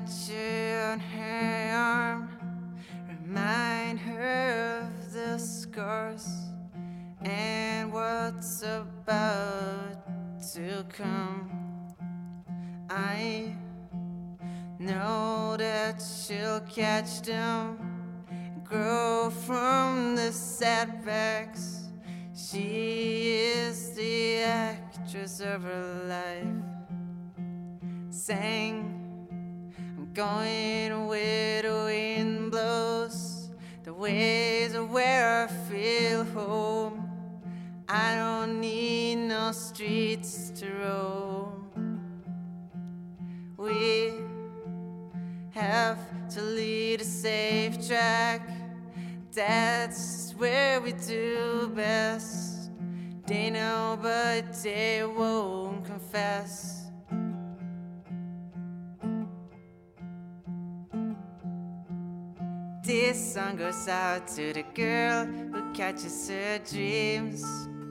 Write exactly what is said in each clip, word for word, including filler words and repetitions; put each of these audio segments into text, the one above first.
tattoo on her arm remind her of the scars and what's about to come. I know that she'll catch them and grow from the setbacks. She is the actress of her life. Sang, I'm going where the wind blows, the ways of where I feel home. I don't need no streets to roam. We have to lead a safe track. That's where we do best. They know but they won't confess. This song goes out to the girl who catches her dreams.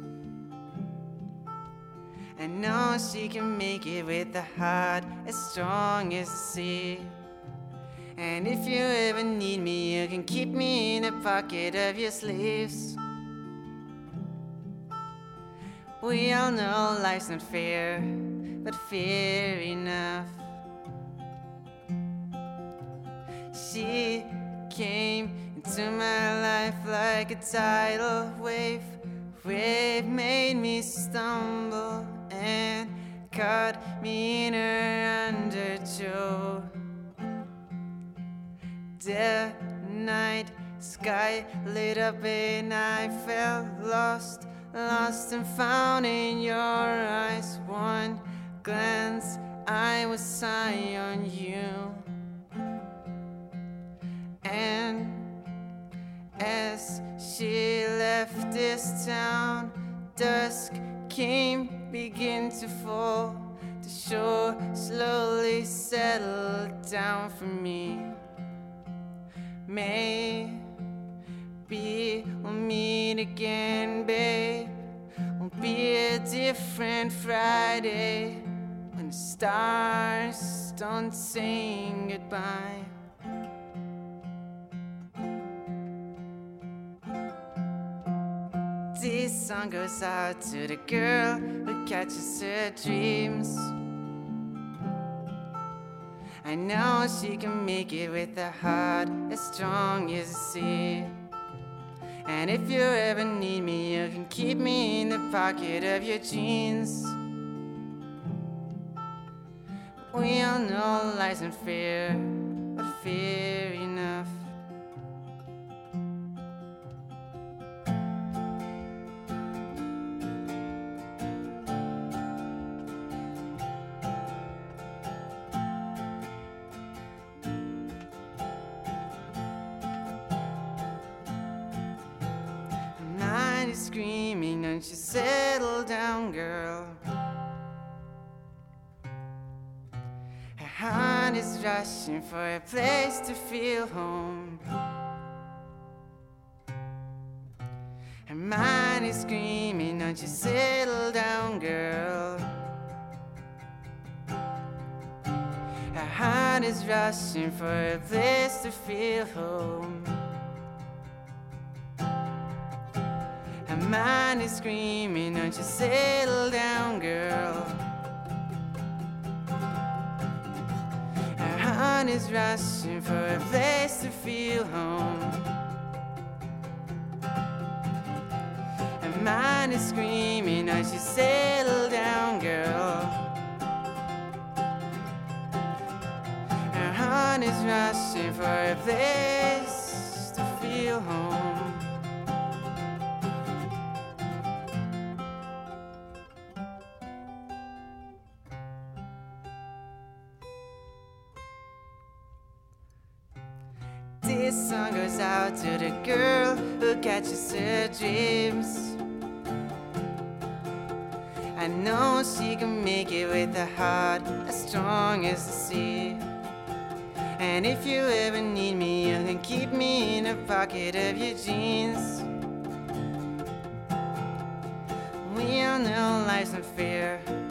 I know she can make it with a heart as strong as the sea. And if you ever need me, you can keep me in the pocket of your sleeves. We all know life's not fair, but fair enough. She came into my life like a tidal wave. Wave made me stumble and caught me in her undertow. The night sky lit up and I felt lost, lost and found in your eyes. One glance, I was high on you. And as she left this town, dusk came, began to fall. The shore slowly settled down for me. Maybe we'll meet again, babe. Won't be a different Friday when the stars don't sing goodbye. This song goes out to the girl who catches her dreams. I know she can make it with a heart as strong as the sea. And if you ever need me, you can keep me in the pocket of your jeans. We all know life's unfair, but fair enough. Screaming, don't you settle down, girl. Her heart is rushing for a place to feel home. Her mind is screaming, don't you settle down, girl. Her heart is rushing for a place to feel home. Her mind is screaming, don't you settle down, girl. Her heart is rushing for a place to feel home. Her mind is screaming, don't you settle down, girl. Her heart is rushing for a place to feel home. This song goes out to the girl who catches her dreams. I know she can make it with a heart as strong as the sea. And if you ever need me, you can keep me in the pocket of your jeans. We all know life's unfair,